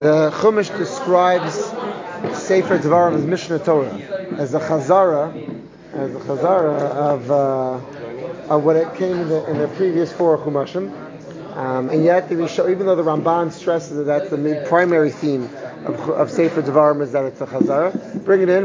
The Chumash describes Sefer Devarim as Mishnah Torah, as a chazara of what it came in the previous four Chumashim. And yet, even though the Ramban stresses that that's the primary theme of Sefer Devarim is that it's a chazara, bring it in.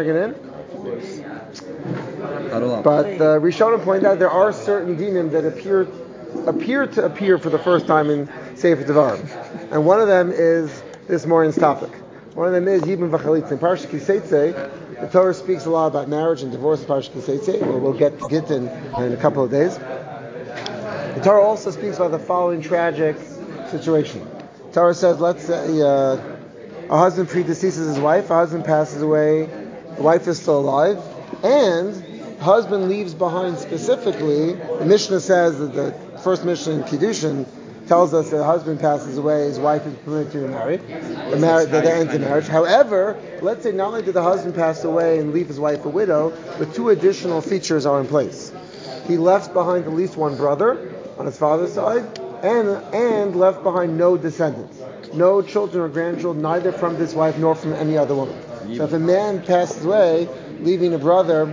But the Rishonim point out there are certain dinim that appear to appear for the first time in Sefer Devarim. And one of them is this morning's topic. One of them is Yibum V'chalitza. In Parashat Ki Seitzei, the Torah speaks a lot about marriage and divorce in Parashat Ki Seitzei, where we'll get to Gittin in a couple of days. The Torah also speaks about the following tragic situation. The Torah says, let's say a husband predeceases his wife, a husband passes away, the wife is still alive, and the husband leaves behind specifically, the Mishnah says that the first Mishnah in Kiddushin tells us that the husband passes away, his wife is permitted to remarry, they enter marriage. However, let's say not only did the husband pass away and leave his wife a widow, but two additional features are in place. He left behind at least one brother on his father's side, and left behind no descendants, no children or grandchildren, neither from this wife nor from any other woman. So if a man passes away, leaving a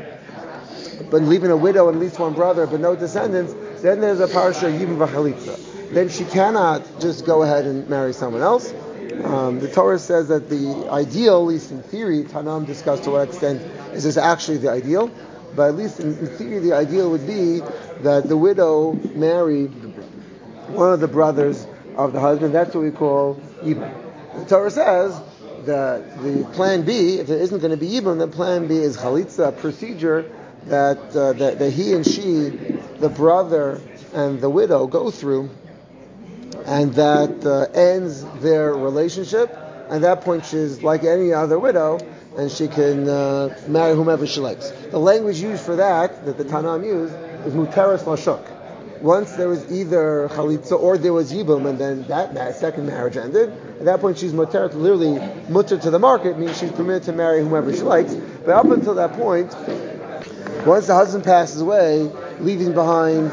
widow and at least one brother, but no descendants, then there's a parasha Yibum V'chalitza. Then she cannot just go ahead and marry someone else. The Torah says that the ideal, at least in theory, Tanam discussed to what extent is this actually the ideal, but at least in theory the ideal would be that the widow marry one of the brothers of the husband. That's what we call Yibum. The Torah says that the plan B, if there isn't going to be Yibum, the plan B is Chalitza, a procedure that he and she, the brother and the widow, go through, and that ends their relationship. At that point, she's like any other widow, and she can marry whomever she likes. The language used for that the Tanam used, is muteres lashuk. Once there was either chalitza or there was yibum, and then that second marriage ended. At that point, she's muter, literally mutter to the market, means she's permitted to marry whomever she likes. But up until that point, once the husband passes away, leaving behind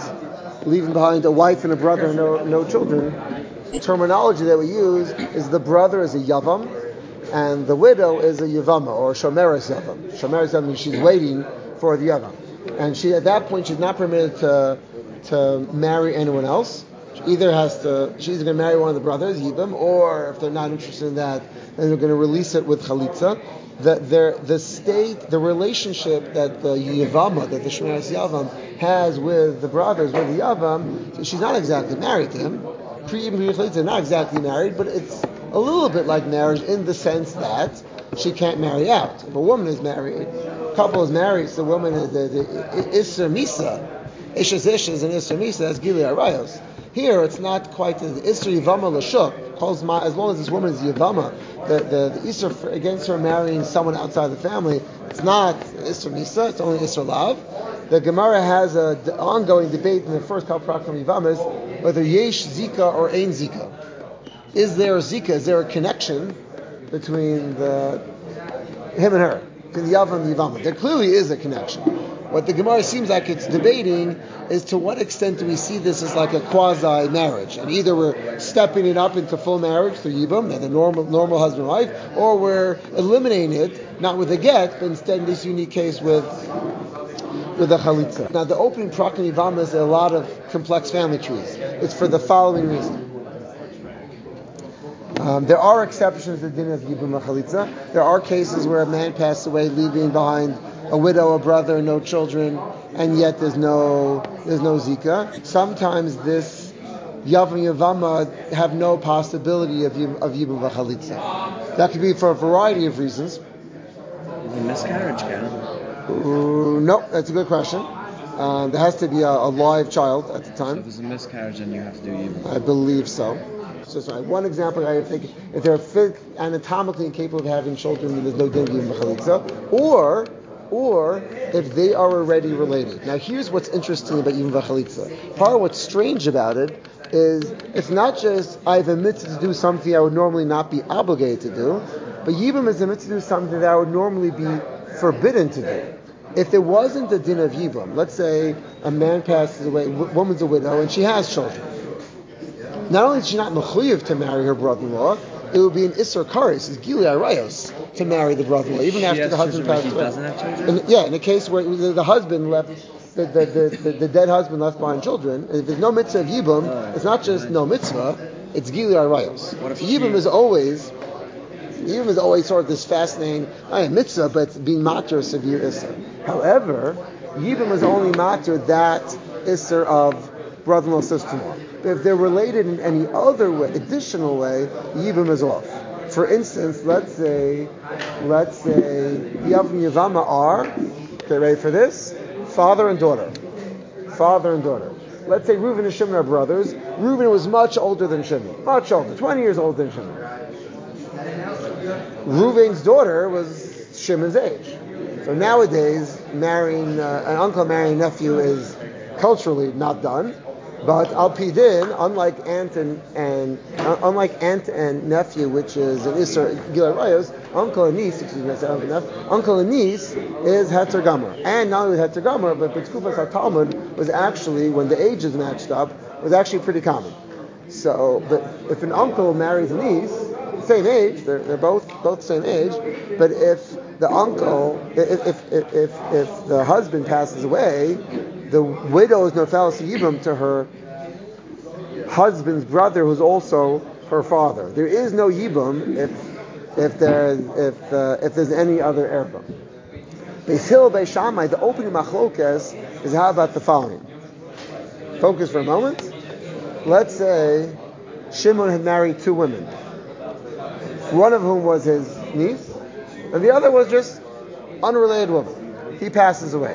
a wife and a brother and no children, the terminology that we use is the brother is a yavam and the widow is a yavama, or shomeres yavam. Shomeres yavam means she's waiting for the yavam. And she, at that point, she's not permitted to marry anyone else. She's either going to marry one of the brothers, Yibam, or if they're not interested in that, then they're going to release it with Chalitza. The relationship that the Yavama, that the Shomeres Yavam has with the brothers, with the Yavam, so she's not exactly married to him. Pre-Chalitza, not exactly married, but it's a little bit like marriage in the sense that she can't marry out. If a woman is married, a couple is married, so the woman is the Isser Misa. Ishas Ishas and Isser Misa as Gili Arayos. Here, it's not quite the Isser Yavama Lashuk. As long as this woman is Yavama, the Isser against her marrying someone outside the family, it's not Isser Misa, it's only Isser Lav. The Gemara has an ongoing debate in the first couple of Yavamas whether Yesh Zika or Ein Zika. Is there a Zika? Is there a connection between him and her, between the Yavam and the Yavama? There clearly is a connection. What the Gemara seems like it's debating is to what extent do we see this as like a quasi-marriage, and either we're stepping it up into full marriage through Yibum, the normal husband and wife, or we're eliminating it, not with a get, but instead in this unique case with a chalitza. Now the opening Prak and Yivama is a lot of complex family trees. It's for the following reason. There are exceptions to the din of Yibum and Chalitza. There are cases where a man passed away leaving behind a widow, a brother, no children, and yet there's no Zika. Sometimes this Yavam Yavama have no possibility of Yibum V'chalitza. That could be for a variety of reasons. The miscarriage count? No, that's a good question. There has to be a live child at the time. So if there's a miscarriage, then you have to do Yibum? I believe so. So one example, I think, if they're anatomically incapable of having children, then there's no din of Yibum V'chalitza. Or if they are already related. Now here's what's interesting about Yibum V'chalitza. Part of what's strange about it is it's not just I have a mitzvah to do something I would normally not be obligated to do, but Yibum is a mitzvah to do something that I would normally be forbidden to do. If there wasn't a din of Yibum, let's say a man passes away, woman's a widow, and she has children. Not only is she not mechuyev to marry her brother-in-law, it would be an Isser Karis, it's Gili Arayos, to marry the brother-in-law, even after the husband passed away. He doesn't have children? In a case where the husband left, the dead husband left behind children, and if there's no mitzvah of Yibum, it's not just no mitzvah, it's Gili Arayos. Yibum is always sort of this fascinating, mitzvah, but it's being matter severe Isser. However, Yibum is only matter that Isser of brother-in-law, sister-in-law. But if they're related in any other way, additional way, Yibum is off. For instance, let's say Yav and Yavama are, okay, ready for this? Father and daughter. Let's say Reuven and Shimon are brothers. Reuven was much older than Shimon. Much older, 20 years older than Shimon. Reuven's daughter was Shimon's age. So nowadays, an uncle marrying a nephew is culturally not done. But al pi din, unlike aunt and nephew, which is an Isser Gilad Rayos, uncle and niece is Heter Gomer. And not only Heter Gomer, but B'tzkufas HaTalmud was actually, when the ages matched up, was actually pretty common. So, but if an uncle marries a niece, same age, they're both same age, but if the uncle, if the husband passes away, the widow is nofeles yibum to her husband's brother, who's also her father. There is no yibum if there's any other erbum. Beis Hillel, Beis Shammai, the opening machlokas is how about the following. Focus for a moment. Let's say Shimon had married two women, one of whom was his niece, and the other was just unrelated woman. He passes away.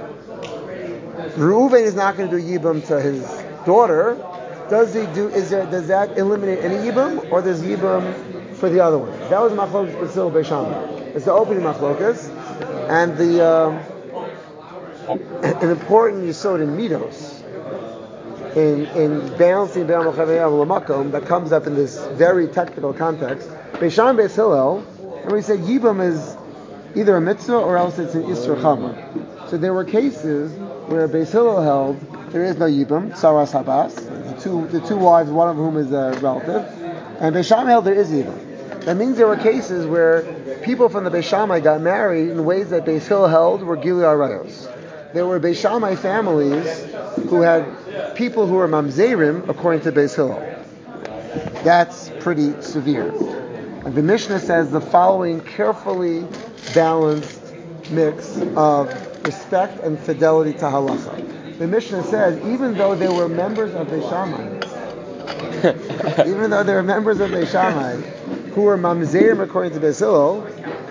Reuven is not going to do yibum to his daughter. Does that eliminate any yibum, or there's yibum for the other one? That was machlokas Beis Hillel, Beis Shammai. It's the opening machlokas, and an important yesod in midos, in balancing that comes up in this very technical context. Beis Shammai, Beis Hillel, and we say yibum is either a mitzvah or else it's an isur chama. So there were cases where Beis Hillel held there is no yibum, saras habas, the two wives, one of whom is a relative, and Beis Shammai held there is yibum. That means there were cases where people from the Beis Shammai got married in ways that Beis Hillel held were Gilui Arayos. There were Beis Shammai families who had people who were mamzerim according to Beis Hillel. That's pretty severe. And the Mishnah says the following carefully balanced mix of respect and fidelity to halacha. The Mishnah says even though they were members of Beis Shammai, who were mamzerim according to Beis Hillel,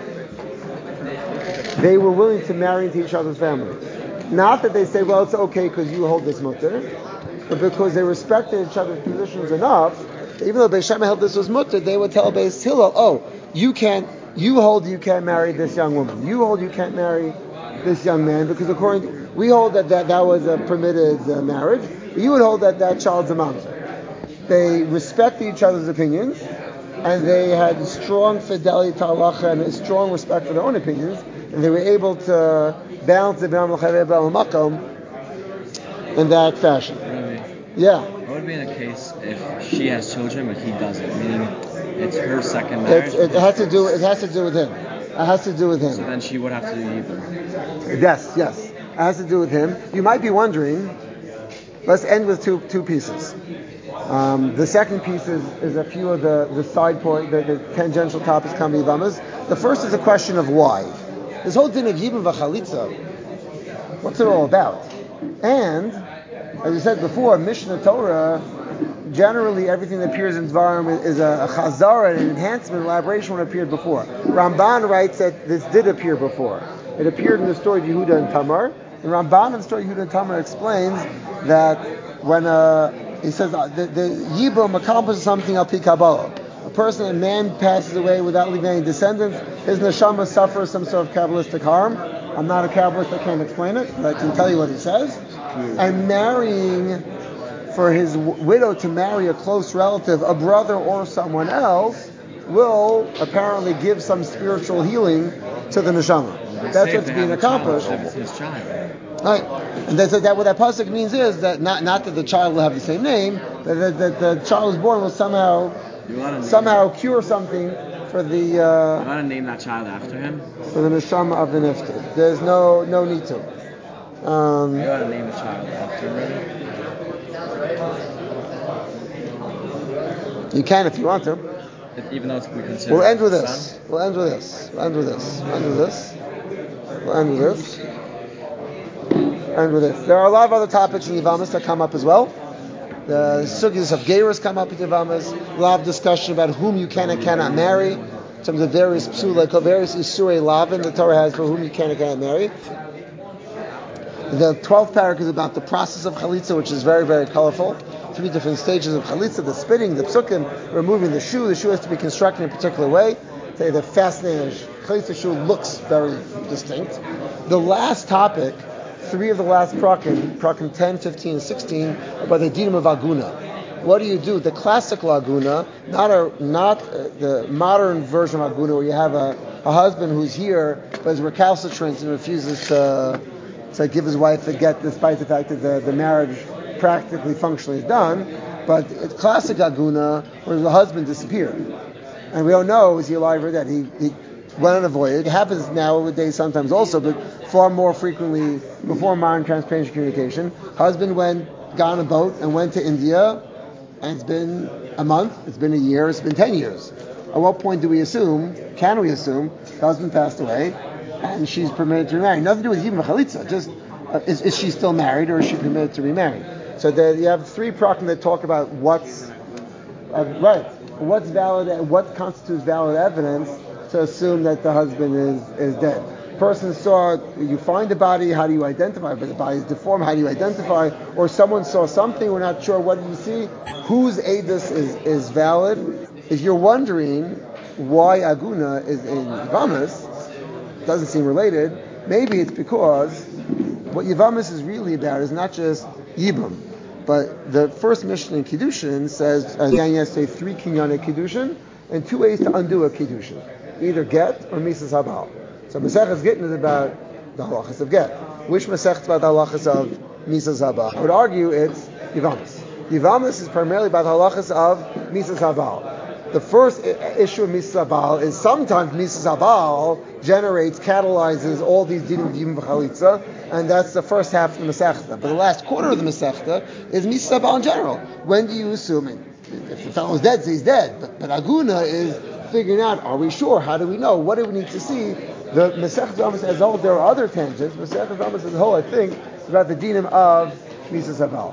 they were willing to marry into each other's families. Not that they say, well, it's okay because you hold this mutter, but because they respected each other's positions enough, even though Beis Shammai held this was mutter, they would tell Beis Hillel, you hold you can't marry this young woman. You hold you can't marry this young man, because we hold that was a permitted marriage. But you would hold that child's a mamzer. They respected each other's opinions, and they had strong fidelity to halacha and a strong respect for their own opinions, and they were able to balance the B'nai L'Chavei B'al Makom in that fashion. Really? Yeah. What would be in a case if she has children but he doesn't? Meaning it's her second marriage. It has to do with him. So then she would have to do yibum. Yes. It has to do with him. You might be wondering. Let's end with two pieces. The second piece is a few of the side point, the tangential topics come Yivamas. The first is a question of why. This whole din of Yibum v'chalitza, what's it all about? And, as I said before, Mishnah Torah, generally everything that appears in Dvarim is a chazara, an enhancement, elaboration when it appeared before. Ramban writes that this did appear before. It appeared in the story of Yehuda and Tamar. And Ramban in the story of Yehuda and Tamar explains that when he says the Yibum accomplishes something al pi Kabbalah. A man passes away without leaving any descendants, his neshama suffers some sort of Kabbalistic harm. I'm not a Kabbalist, I can't explain it, but I can tell you what he says. And marrying, for his widow to marry a close relative, a brother or someone else, will apparently give some spiritual healing to the neshama. That's what's being accomplished. His child. Right. And they said that what that pasuk means is that not that the child will have the same name, but that the child who's born will somehow somehow cure something for the. You want to name that child after him? For the neshama of the nifter. There's no need to. You want to name a child after him? You can if you want to. Even though we consider. We'll end with this. We'll end with this. There are a lot of other topics in Yivamis that come up as well. The sugis of Geiros come up in Yivamis. A lot of discussion about whom you can and cannot marry. In terms of various psula, various isurei lavin the Torah has for whom you can and cannot marry. The 12th paragraph is about the process of chalitza, which is very, very colorful. 3 different stages of chalitza: the spitting, the psukim, removing the shoe. The shoe has to be constructed in a particular way. The fascinating chalitza shoe looks very distinct. The last topic, 3 of the last prakim 10, 15, and 16, about the dinim of aguna. What do you do? The classical aguna, not the modern version of aguna, where you have a husband who's here but is recalcitrant and refuses to give his wife a get, despite the fact that the marriage practically, functionally is done. But it's classic aguna, where the husband disappeared, and we don't know is he alive or dead. He went on a voyage. It happens nowadays sometimes also, but far more frequently before modern transparency communication. Husband got on a boat and went to India, and it's been a month, it's been a year, it's been 10 years. At what point can we assume, the husband passed away, and she's permitted to remarry? Nothing to do with even chalitza. Just is she still married, or is she permitted to remarry? So you have 3 prakim that talk about what's valid, what constitutes valid evidence to assume that the husband is dead. Person saw, you find the body, how do you identify? But the body is deformed, how do you identify? Or someone saw something, we're not sure, what did you see? Whose edus is valid? If you're wondering why aguna is in Yivamis, doesn't seem related, maybe it's because what Yivamis is really about is not just Yibum, but the first Mishnah in Kiddushin says, again yesterday, 3 kinyane Kiddushin, and 2 ways to undo a Kiddushin. Either get or misas habal. So Maseches Gittin is about the halachas of get. Which Masech is about the halachas of misas habal? I would argue it's Yivamis. Yivamis is primarily about the halachas of misas habal. The first issue of misas habal is sometimes misas habal catalyzes all these dinim of Yibum v'chalitza, and that's the first half of the Masechta. But the last quarter of the Masechta is misas habal in general. When do you assume it? If the fellow is dead, so he's dead. But aguna is figuring out, are we sure? How do we know? What do we need to see? The Masechta Yavamis as a whole, there are other tangents. Masechta Yavamis as a whole, I think, is about the dinim of misas habal.